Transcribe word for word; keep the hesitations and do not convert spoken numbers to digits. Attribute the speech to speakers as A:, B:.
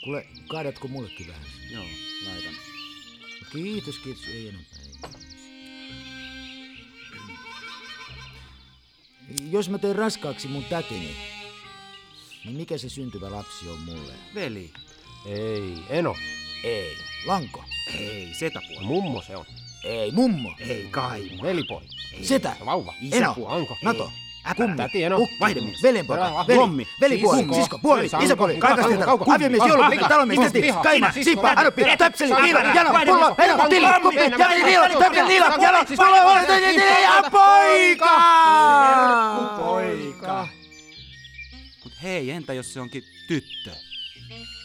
A: Kuule, kaadatko mullekin vähän?
B: Joo, laitan.
A: Kiitos, kiitos. Ei enempää. Jos mä teen raskaaksi mun tätini, niin mikä se syntyvä lapsi on mulle?
B: Veli.
C: Ei, Eno.
A: Ei. Lanko?
B: Ei, setäpuoli.
C: Mummo se on.
A: Ei. Mummo?
B: Ei, Kaimo.
C: Velipoi.
A: Setä?
C: Vauva.
A: Eno?
C: Anko.
A: Nato?
B: Kummi.
C: Täti, Eno.
A: Ukki?
B: Vaihdemies.
A: Veljenpoika?
B: Lommi.
A: Velipuoli?
B: Sisko.
A: Sisko? Puoli?
C: Sanko.
A: Isäpuoli?
C: Kauko.
A: Kakastettä?
C: Kauko.
A: Aviomies?
C: Kauko.
A: Joulukupi?
C: Liha.
A: Talomies?
C: Liha.
A: Täti?
C: Liha.
A: Kaima?
C: Sisko.
A: Siippa? Adoppi?
C: Täti.
A: Töpseli?
C: Sanko.
A: Liila? Jano?
C: Vaihdemies.
A: Pullo? Eno?
C: Sanko.
A: Tilli?
C: Lammi.
A: Kuppi?
C: Mennä.
A: Jani? Liila? Töpseli? Liila?
C: Sanko.
A: Jano?
C: Sisko.
A: Pullo? Pullo?
C: Sisko.
A: Ja poika!
B: Poika. Mut hei, entä jos se onkin tyttö?